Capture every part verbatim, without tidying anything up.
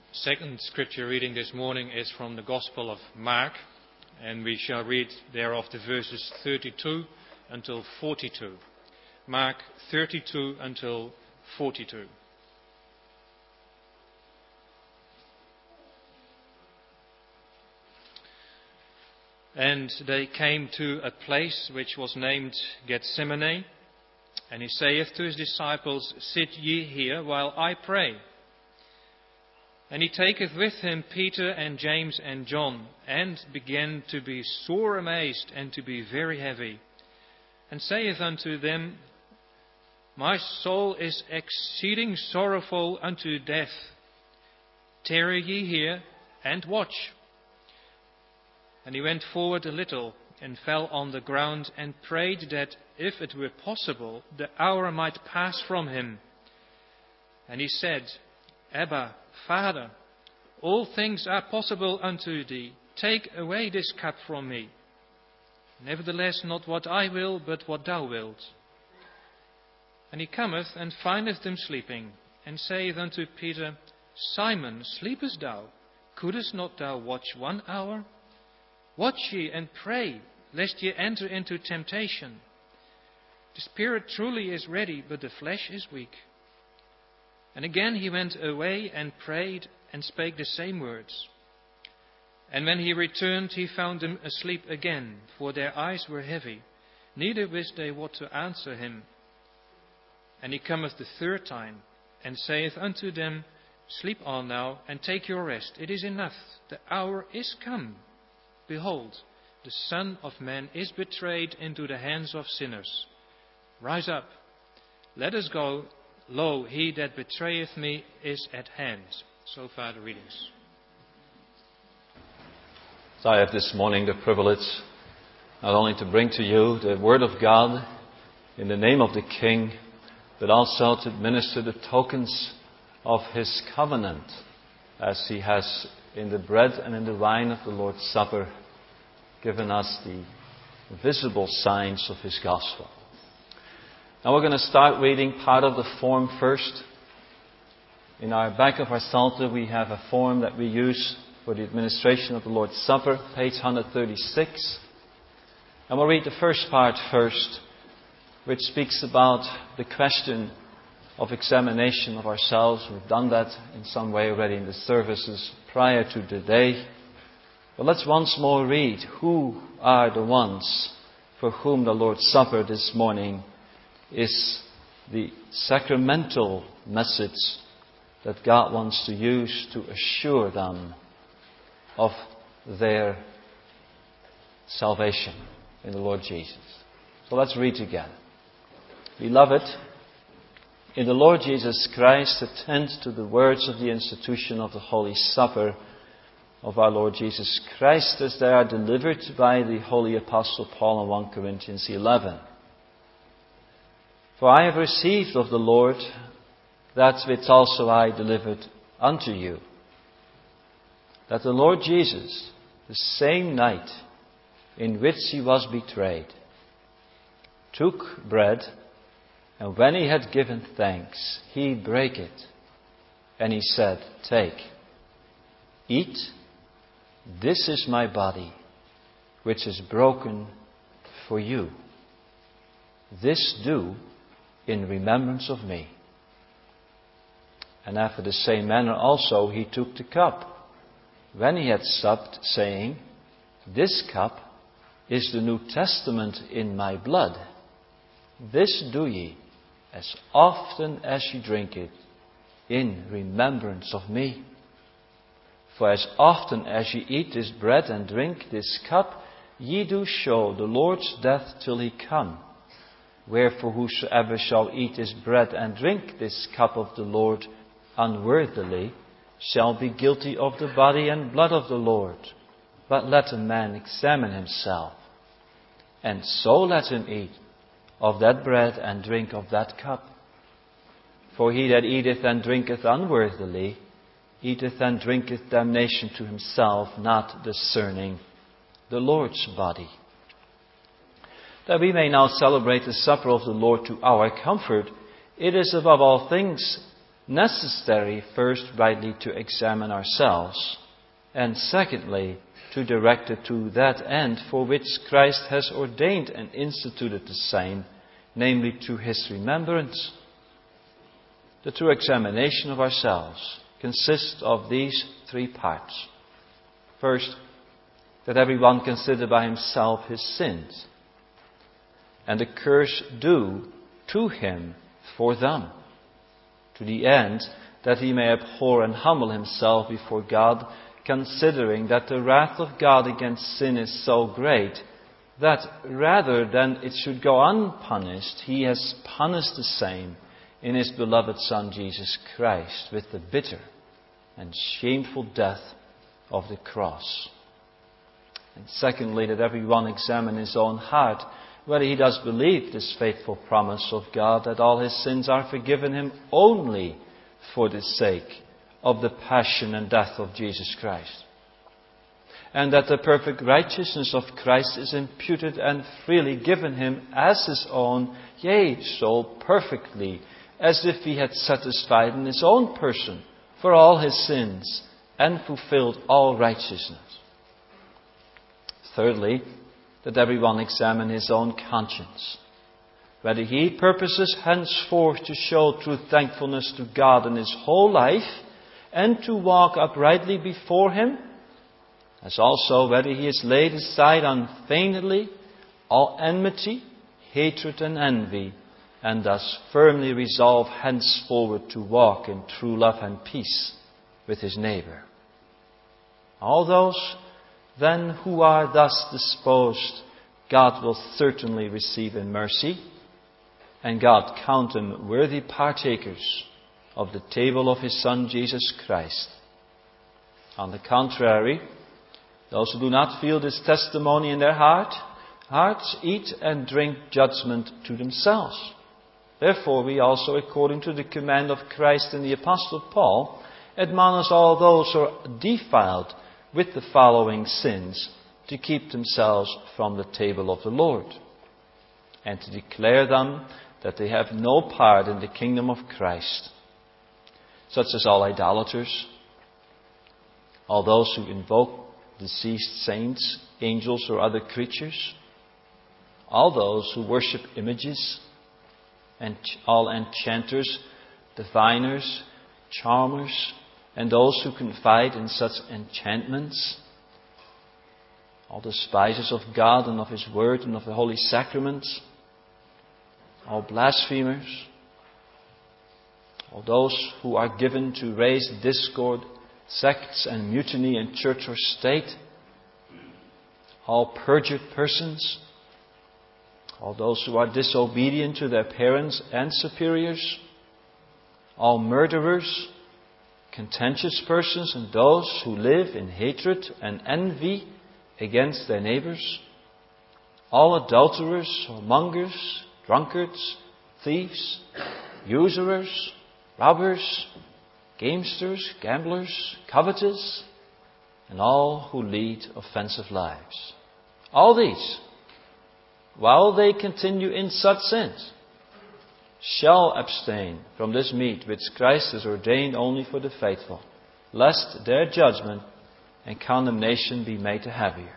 Second scripture reading this morning is from the Gospel of Mark, and we shall read thereof the verses thirty-two until forty-two. Mark thirty-two until forty-two. And they came to a place which was named Gethsemane, and he saith to his disciples, Sit ye here while I pray. And he taketh with him Peter and James and John, and began to be sore amazed and to be very heavy, and saith unto them, My soul is exceeding sorrowful unto death. Tarry ye here and watch. And he went forward a little, and fell on the ground, and prayed that, if it were possible, the hour might pass from him. And he said, Abba, Father, all things are possible unto thee. Take away this cup from me. Nevertheless, not what I will, but what thou wilt. And he cometh and findeth them sleeping, and saith unto Peter, Simon, sleepest thou? Couldest not thou watch one hour? Watch ye and pray, lest ye enter into temptation. The spirit truly is ready, but the flesh is weak. And again he went away and prayed, and spake the same words. And when he returned, he found them asleep again, for their eyes were heavy, neither wist they what to answer him. And he cometh the third time, and saith unto them, Sleep on now, and take your rest. It is enough, the hour is come. Behold, the Son of Man is betrayed into the hands of sinners. Rise up, let us go. Lo, he that betrayeth me is at hand. So far the readings. So I have this morning the privilege not only to bring to you the Word of God in the name of the King, but also to administer the tokens of His covenant, as He has in the bread and in the wine of the Lord's Supper given us the visible signs of His gospel. Now we're going to start reading part of the form first. In our back of our Psalter we have a form that we use for the administration of the Lord's Supper, page one thirty-six. And we'll read the first part first, which speaks about the question of examination of ourselves. We've done that in some way already in the services prior to today. But let's once more read, who are the ones for whom the Lord's Supper this morning is the sacramental message that God wants to use to assure them of their salvation in the Lord Jesus. So let's read together. Beloved, in the Lord Jesus Christ, attend to the words of the institution of the Holy Supper of our Lord Jesus Christ, as they are delivered by the Holy Apostle Paul in First Corinthians eleven. For I have received of the Lord that which also I delivered unto you, that the Lord Jesus, the same night in which He was betrayed, took bread, and when He had given thanks, He brake it, and He said, Take, eat, this is my body, which is broken for you. This do in remembrance of me. And after the same manner also He took the cup, when He had supped, saying, This cup is the New Testament in my blood. This do ye, as often as ye drink it, in remembrance of me. For as often as ye eat this bread and drink this cup, ye do show the Lord's death till He come. Wherefore whosoever shall eat this bread and drink this cup of the Lord unworthily shall be guilty of the body and blood of the Lord. But let a man examine himself, and so let him eat of that bread and drink of that cup. For he that eateth and drinketh unworthily eateth and drinketh damnation to himself, not discerning the Lord's body. That we may now celebrate the supper of the Lord to our comfort, it is above all things necessary first rightly to examine ourselves, and secondly, to direct it to that end for which Christ has ordained and instituted the same, namely to His remembrance. The true examination of ourselves consists of these three parts. First, that everyone consider by himself his sins, and the curse due to him for them, to the end that he may abhor and humble himself before God, considering that the wrath of God against sin is so great that rather than it should go unpunished, He has punished the same in His beloved Son Jesus Christ with the bitter and shameful death of the cross. And secondly, that everyone examine his own heart, whether he does believe this faithful promise of God that all his sins are forgiven him only for the sake of the passion and death of Jesus Christ, and that the perfect righteousness of Christ is imputed and freely given him as his own, yea, so perfectly, as if he had satisfied in his own person for all his sins and fulfilled all righteousness. Thirdly, that everyone examine his own conscience, whether he purposes henceforth to show true thankfulness to God in his whole life and to walk uprightly before Him, as also whether he has laid aside unfeignedly all enmity, hatred and envy, and thus firmly resolve henceforward to walk in true love and peace with his neighbor. All those then who are thus disposed, God will certainly receive in mercy, and God count them worthy partakers of the table of His Son Jesus Christ. On the contrary, those who do not feel this testimony in their heart, hearts eat and drink judgment to themselves. Therefore we also, according to the command of Christ and the Apostle Paul, admonish all those who are defiled with the following sins to keep themselves from the table of the Lord, and to declare them that they have no part in the kingdom of Christ, such as all idolaters, all those who invoke deceased saints, angels, or other creatures, all those who worship images, and all enchanters, diviners, charmers, and those who confide in such enchantments, all despisers of God and of His Word and of the holy sacraments, all blasphemers, all those who are given to raise discord, sects and mutiny in church or state, all perjured persons, all those who are disobedient to their parents and superiors, all murderers, contentious persons, and those who live in hatred and envy against their neighbors, all adulterers, whoremongers, drunkards, thieves, usurers, robbers, gamesters, gamblers, covetous, and all who lead offensive lives. All these, while they continue in such sins, shall abstain from this meat which Christ has ordained only for the faithful, lest their judgment and condemnation be made heavier.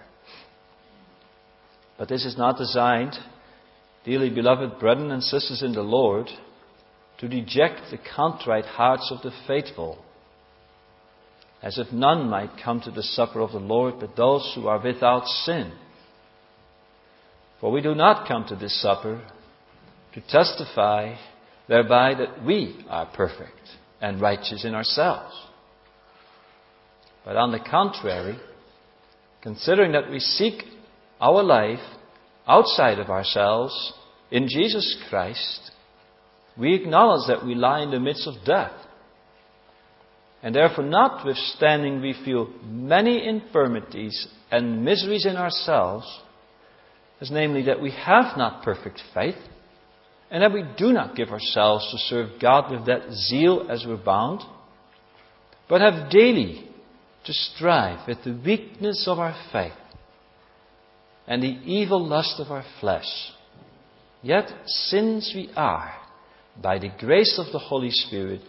But this is not designed, dearly beloved brethren and sisters in the Lord, to deject the contrite hearts of the faithful, as if none might come to the supper of the Lord but those who are without sin. For we do not come to this supper to testify thereby that we are perfect and righteous in ourselves. But on the contrary, considering that we seek our life outside of ourselves in Jesus Christ, we acknowledge that we lie in the midst of death. And therefore, notwithstanding we feel many infirmities and miseries in ourselves, as namely that we have not perfect faith, and that we do not give ourselves to serve God with that zeal as we're bound, but have daily to strive with the weakness of our faith and the evil lust of our flesh. Yet, since we are, by the grace of the Holy Spirit,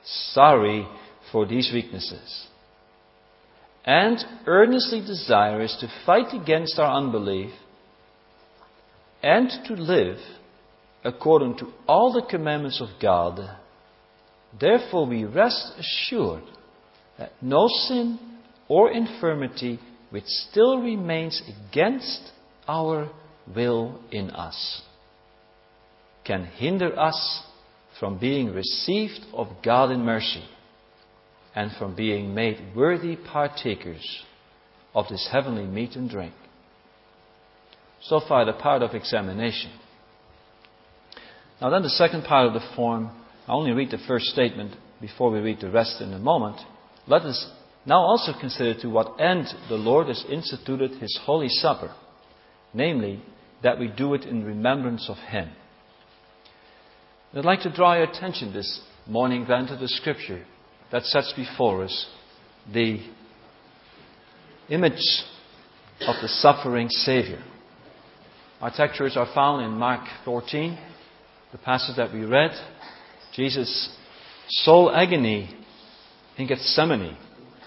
sorry for these weaknesses, and earnestly desirous to fight against our unbelief and to live according to all the commandments of God. Therefore we rest assured that no sin or infirmity which still remains against our will in us can hinder us from being received of God in mercy and from being made worthy partakers of this heavenly meat and drink. So far the part of examination. Now then the second part of the form, I only read the first statement before we read the rest in a moment. Let us now also consider to what end the Lord has instituted His Holy Supper, namely, that we do it in remembrance of Him. I'd like to draw your attention this morning then to the Scripture that sets before us the image of the suffering Saviour. Our textures are found in Mark fourteen, the passage that we read, Jesus' soul agony in Gethsemane.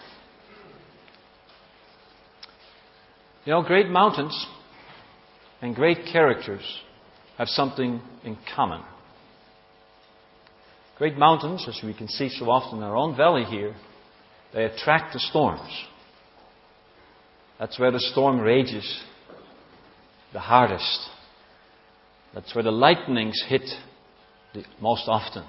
You know, great mountains and great characters have something in common. Great mountains, as we can see so often in our own valley here, they attract the storms. That's where the storm rages the hardest. That's where the lightnings hit the most often.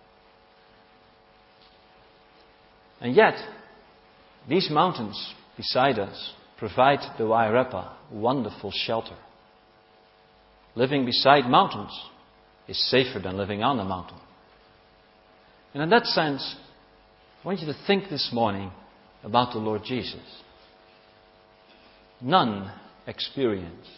And yet, these mountains beside us provide the Wairarapa wonderful shelter. Living beside mountains is safer than living on a mountain. And in that sense, I want you to think this morning about the Lord Jesus. None experienced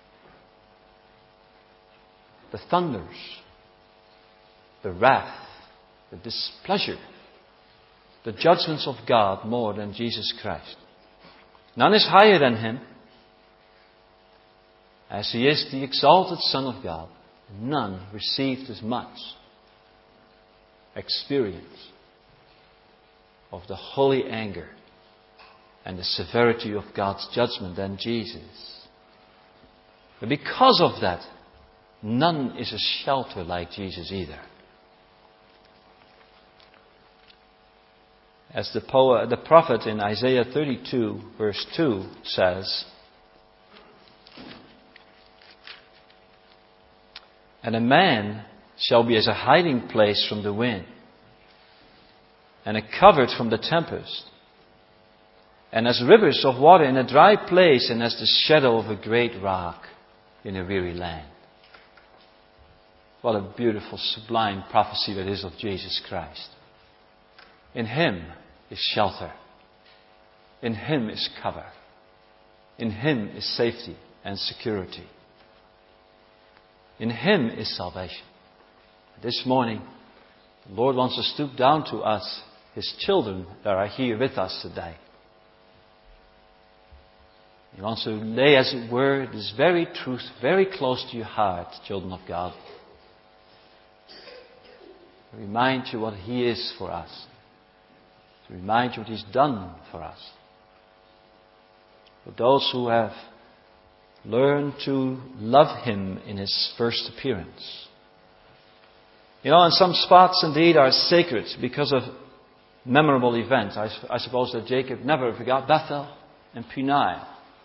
the thunders, the wrath, the displeasure, the judgments of God more than Jesus Christ. None is higher than Him. As He is the exalted Son of God, none received as much experience of the holy anger and the severity of God's judgment than Jesus. But because of that, none is a shelter like Jesus either. As the poet, the prophet in Isaiah thirty-two verse two says, "And a man shall be as a hiding place from the wind, and a covert from the tempest, and as rivers of water in a dry place, and as the shadow of a great rock in a weary land." What a beautiful, sublime prophecy that is of Jesus Christ. In Him is shelter. In Him is cover. In Him is safety and security. In Him is salvation. This morning, the Lord wants to stoop down to us, His children that are here with us today. He wants to lay, as it were, this very truth very close to your heart, children of God. To remind you what He is for us. To remind you what He's done for us. For those who have learned to love Him in His first appearance. You know, and some spots indeed are sacred because of memorable events. I, I suppose that Jacob never forgot Bethel and Peniel.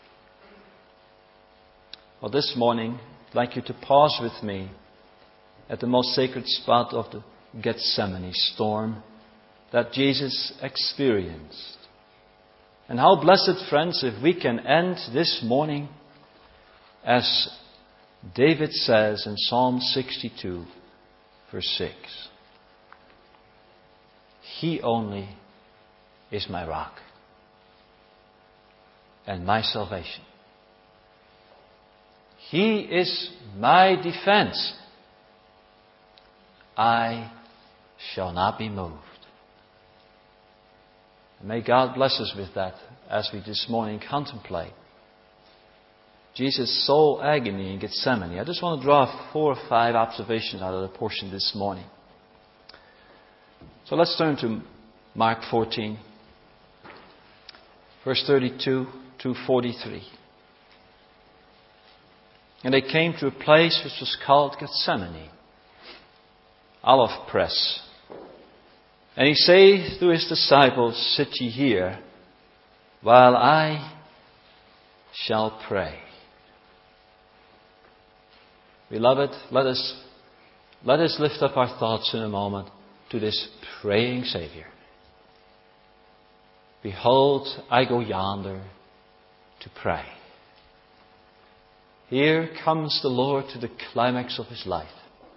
Well, this morning, I'd like you to pause with me at the most sacred spot of the Gethsemane storm that Jesus experienced. And how blessed, friends, if we can end this morning as David says in Psalm sixty-two, verse six. He only is my rock and my salvation. He is my defense. I shall not be moved. And may God bless us with that as we this morning contemplate Jesus' soul agony in Gethsemane. I just want to draw four or five observations out of the portion this morning. So let's turn to Mark fourteen, verse thirty-two to forty-three. And they came to a place which was called Gethsemane, olive press. And he saith to his disciples, sit ye here, while I shall pray. Beloved, let us, let us lift up our thoughts in a moment to this praying Saviour. Behold, I go yonder to pray. Here comes the Lord to the climax of His life.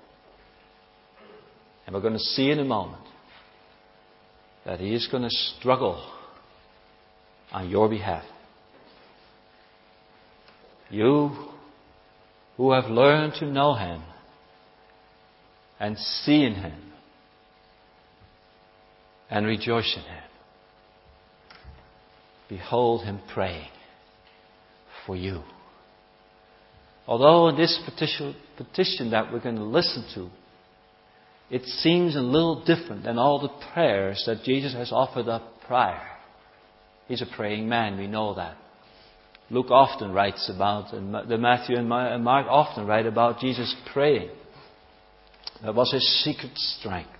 And we're going to see in a moment that He is going to struggle on your behalf. You who have learned to know Him and see in Him and rejoice in Him. Behold Him praying for you. Although in this petition, petition that we're going to listen to, it seems a little different than all the prayers that Jesus has offered up prior. He's a praying man, we know that. Luke often writes about, and the Matthew and Mark often write about Jesus praying. That was His secret strength.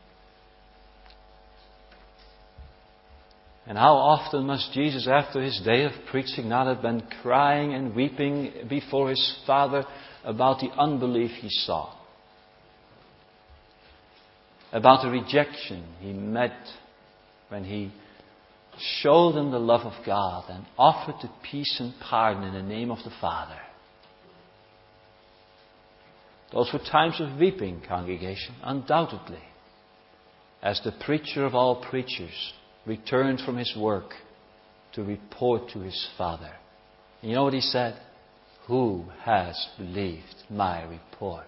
And how often must Jesus, after His day of preaching, not have been crying and weeping before His Father about the unbelief He saw, about the rejection He met when He showed them the love of God and offered the peace and pardon in the name of the Father. Those were times of weeping, congregation, undoubtedly, as the preacher of all preachers returned from his work to report to his Father. And you know what he said? Who has believed my report?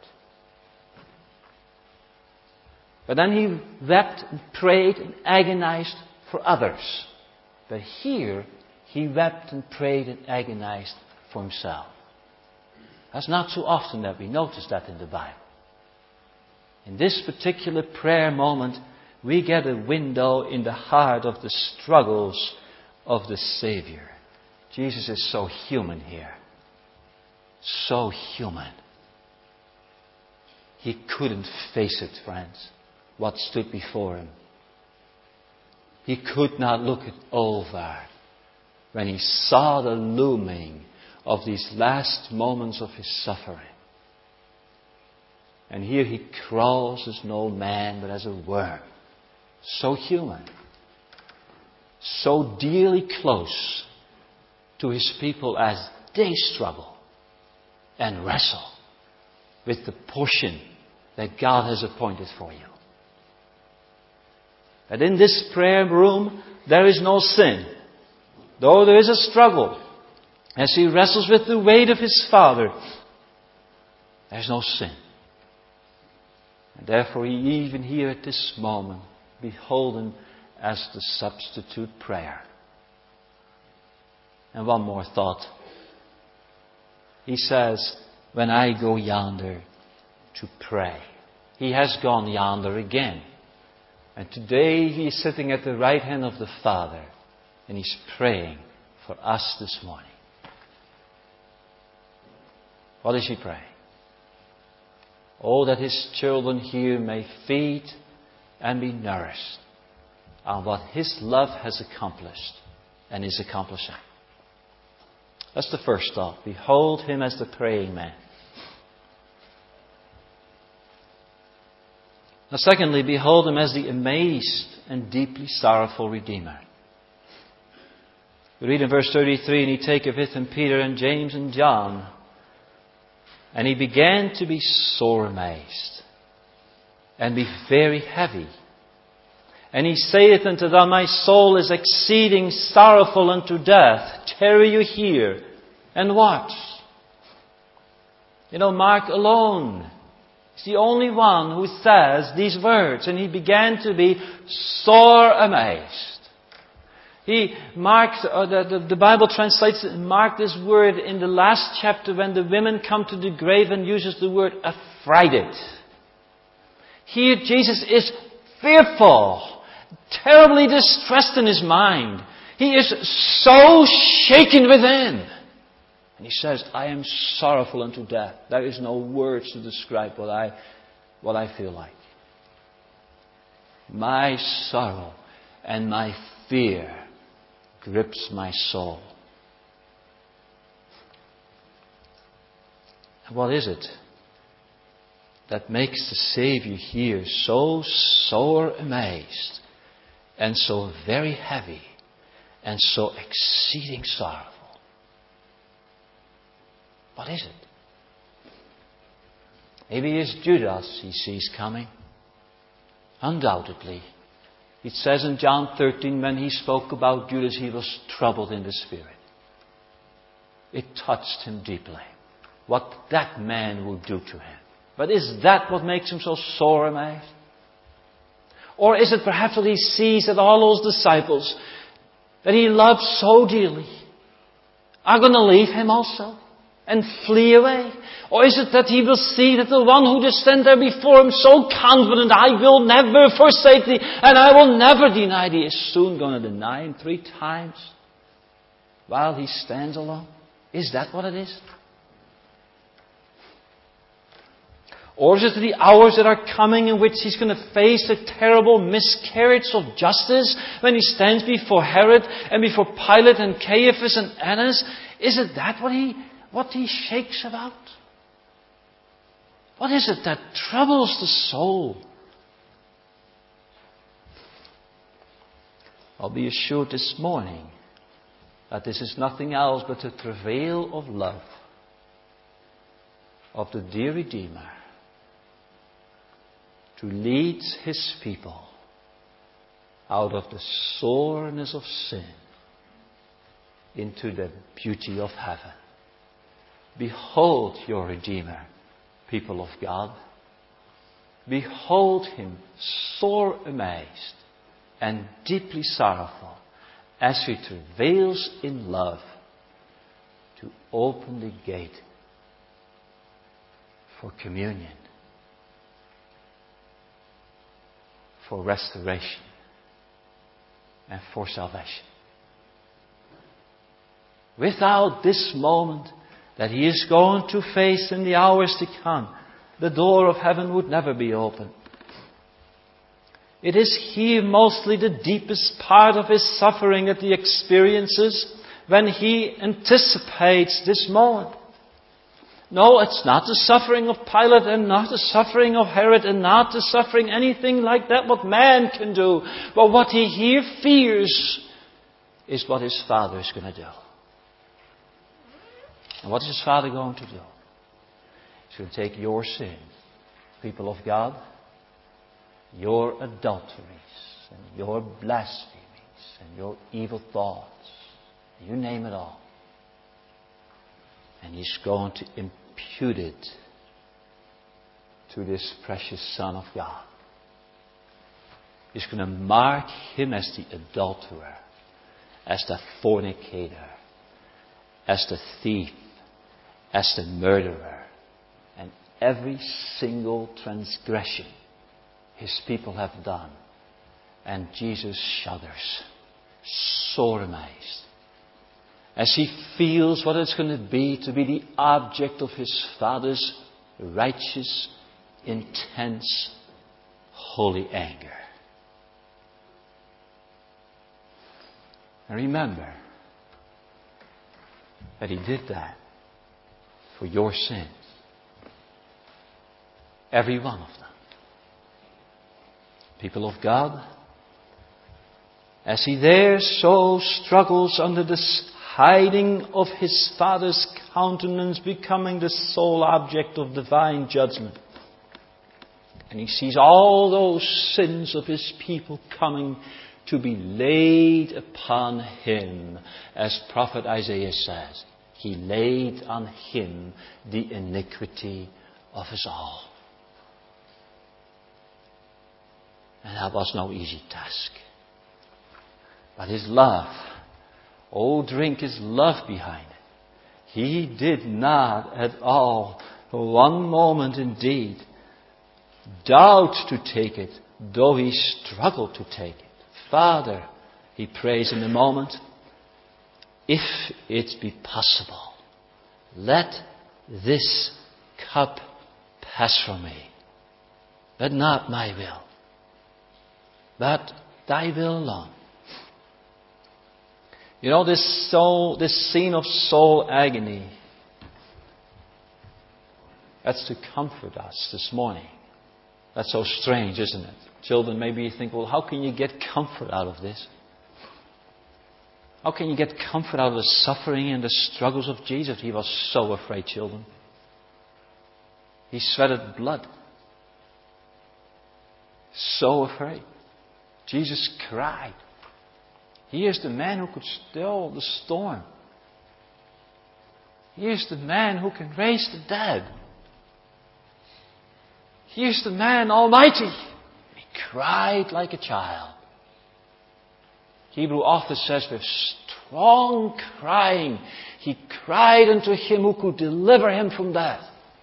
But then he wept and prayed and agonized for others. But here, he wept and prayed and agonized for himself. That's not so often that we notice that in the Bible. In this particular prayer moment, we get a window in the heart of the struggles of the Savior. Jesus is so human here. So human. He couldn't face it, friends, what stood before Him. He could not look it over when He saw the looming of these last moments of His suffering. And here He crawls as no man, but as a worm. So human. So dearly close to His people as they struggle and wrestle with the portion that God has appointed for you. That in this prayer room there is no sin. Though there is a struggle as He wrestles with the weight of His Father, there's no sin. And therefore He even here at this moment beholden as the substitute prayer. And one more thought. He says, when I go yonder to pray. He has gone yonder again. And today He is sitting at the right hand of the Father. And He's praying for us this morning. What is He praying? Oh, that His children here may feed and be nourished on what His love has accomplished and is accomplishing. That's the first thought. Behold Him as the praying man. Now, secondly, behold Him as the amazed and deeply sorrowful Redeemer. We read in verse thirty-three, and He taketh with Him Peter and James and John, and He began to be sore amazed, and be very heavy. And He saith unto them, my soul is exceeding sorrowful unto death. Tarry you here, and watch. You know, Mark alone is the only one who says these words. And he began to be sore amazed. He marked, or the, the, the Bible translates, marked this word in the last chapter when the women come to the grave and uses the word affrighted. Here Jesus is fearful, terribly distressed in his mind. He is so shaken within. And he says, I am sorrowful unto death. There is no words to describe what I, what I feel like. My sorrow and my fear grips my soul. And what is it that makes the Savior here so sore amazed and so very heavy and so exceeding sorrowful? What is it? Maybe it's Judas he sees coming. Undoubtedly. It says in John thirteen, when he spoke about Judas, he was troubled in the spirit. It touched him deeply. What that man would do to him. But is that what makes him so sore amazed? Or is it perhaps that he sees that all those disciples that he loved so dearly are going to leave him also and flee away? Or is it that he will see that the one who just stand there before him so confident, I will never forsake thee and I will never deny thee, is soon going to deny him three times while he stands alone? Is that what it is? Or is it the hours that are coming in which he's going to face a terrible miscarriage of justice when he stands before Herod and before Pilate and Caiaphas and Annas? Is it that what he, what he shakes about? What is it that troubles the soul? I'll be assured this morning that this is nothing else but the travail of love of the dear Redeemer to lead His people out of the soreness of sin into the beauty of heaven. Behold your Redeemer, people of God. Behold Him sore amazed and deeply sorrowful as He travails in love to open the gate for communion, for restoration, and for salvation. Without this moment that He is going to face in the hours to come, the door of heaven would never be open. It is here mostly the deepest part of His suffering that He experiences when He anticipates this moment. No, it's not the suffering of Pilate and not the suffering of Herod and not the suffering anything like that what man can do. But what He here fears is what His Father is going to do. And what is His Father going to do? He's going to take your sin, people of God, your adulteries and your blasphemies and your evil thoughts, you name it all. And He's going to impute it to this precious Son of God. He's going to mark Him as the adulterer, as the fornicator, as the thief, as the murderer, and every single transgression His people have done. And Jesus shudders, sore amazed, as He feels what it's going to be to be the object of His Father's righteous, intense, holy anger. And remember that He did that for your sins. Every one of them. People of God, as He there so struggles under this hiding of His Father's countenance, becoming the sole object of divine judgment. And He sees all those sins of His people coming to be laid upon Him. As prophet Isaiah says, He laid on Him the iniquity of us all. And that was no easy task. But His love, oh, drink His love behind it. He did not at all, for one moment indeed, doubt to take it, though he struggled to take it. Father, he prays in the moment, if it be possible, let this cup pass from me. But not my will, but thy will alone. You know, this soul, this scene of soul agony, that's to comfort us this morning. That's so strange, isn't it? Children, maybe you think, well, how can you get comfort out of this? How can you get comfort out of the suffering and the struggles of Jesus? He was so afraid, children. He sweated blood. So afraid. Jesus cried. He is the man who could still the storm. He is the man who can raise the dead. He is the man Almighty. He cried like a child. Hebrew author says with strong crying, he cried unto him who could deliver him from death.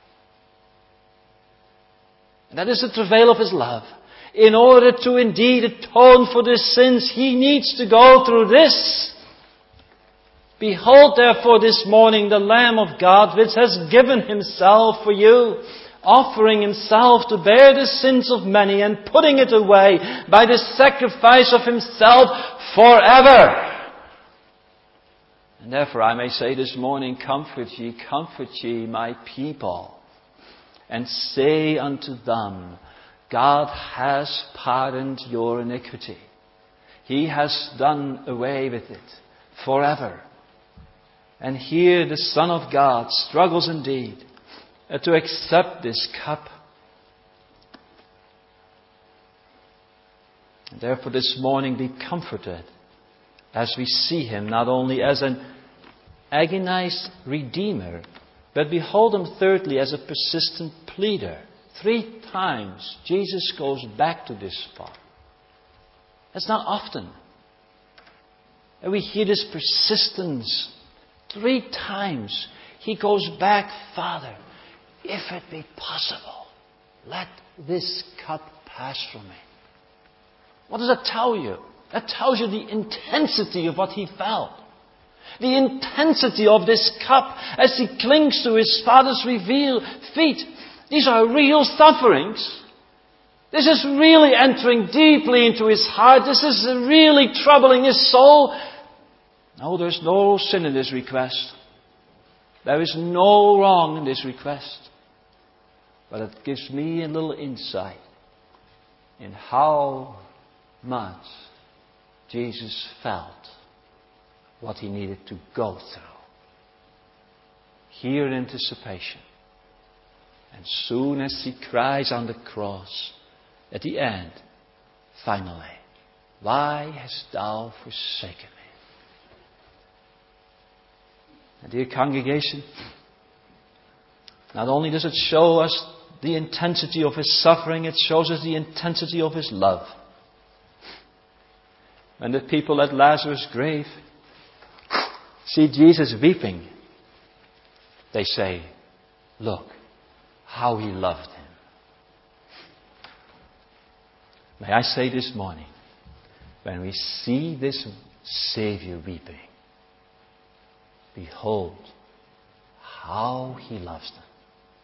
And that is the travail of his love. In order to indeed atone for the sins, he needs to go through this. Behold, therefore, this morning the Lamb of God, which has given himself for you, offering himself to bear the sins of many and putting it away by the sacrifice of himself forever. And therefore I may say this morning, comfort ye, comfort ye, my people, and say unto them, God has pardoned your iniquity. He has done away with it forever. And here the Son of God struggles indeed uh, to accept this cup. And therefore this morning be comforted as we see him not only as an agonized Redeemer, but behold him thirdly as a persistent pleader. Three times Jesus goes back to this spot. That's not often. And we hear this persistence. Three times he goes back, Father, if it be possible, let this cup pass from me. What does that tell you? That tells you the intensity of what he felt. The intensity of this cup as he clings to his Father's revealed feet. These are real sufferings. This is really entering deeply into his heart. This is really troubling his soul. No, there's no sin in this request. There is no wrong in this request. But it gives me a little insight in how much Jesus felt what he needed to go through. Here in anticipation. And soon as he cries on the cross, at the end, finally, why hast thou forsaken me? And dear congregation, not only does it show us the intensity of his suffering, it shows us the intensity of his love. When the people at Lazarus' grave see Jesus weeping, they say, look, how he loved him. May I say this morning, when we see this Savior weeping, behold how he loves them.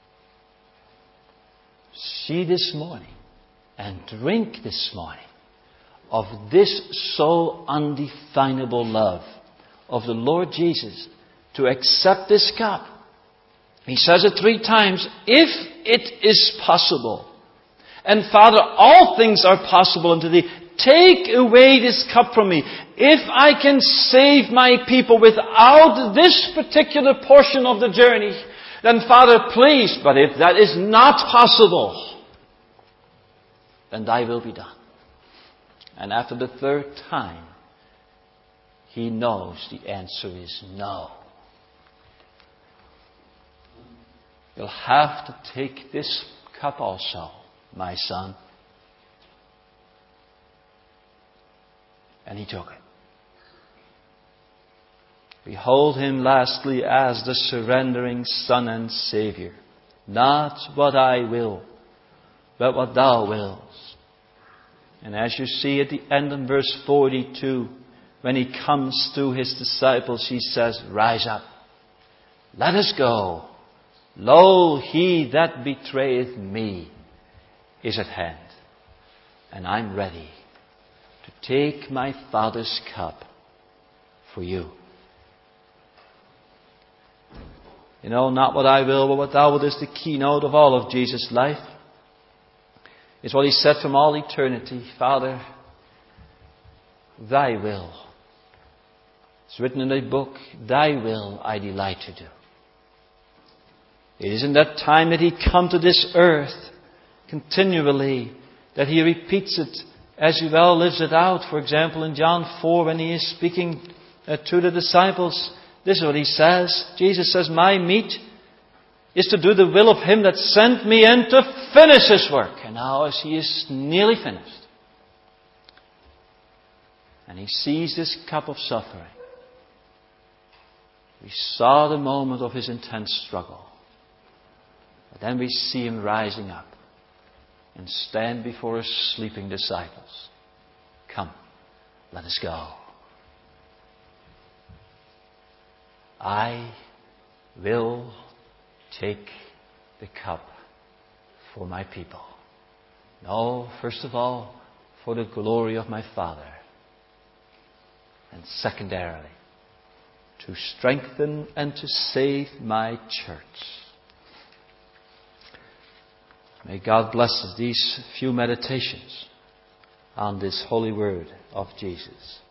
See this morning and drink this morning of this so undefinable love of the Lord Jesus to accept this cup. He says it three times, if it is possible. And Father, all things are possible unto thee. Take away this cup from me. If I can save my people without this particular portion of the journey, then Father, please. But if that is not possible, then thy will be done. And after the third time, he knows the answer is no. You'll have to take this cup also, my son. And he took it. Behold him lastly as the surrendering Son and Savior. Not what I will, but what thou wills. And as you see at the end in verse forty-two, when he comes to his disciples, he says, rise up, let us go. Lo, he that betrayeth me is at hand, and I'm ready to take my Father's cup for you. You know, not what I will, but what thou wilt is the keynote of all of Jesus' life. It's what he said from all eternity. Father, thy will. It's written in a book, thy will I delight to do. It is in that time that he come to this earth continually that he repeats it as he well lives it out. For example, in John four, when he is speaking uh, to the disciples, this is what he says. Jesus says, my meat is to do the will of him that sent me and to finish his work. And now as he is nearly finished, and he sees this cup of suffering, we saw the moment of his intense struggle. But then we see him rising up and stand before his sleeping disciples. Come, let us go. I will take the cup for my people. No, first of all, for the glory of my Father. And secondarily, to strengthen and to save my church. May God bless these few meditations on this holy word of Jesus.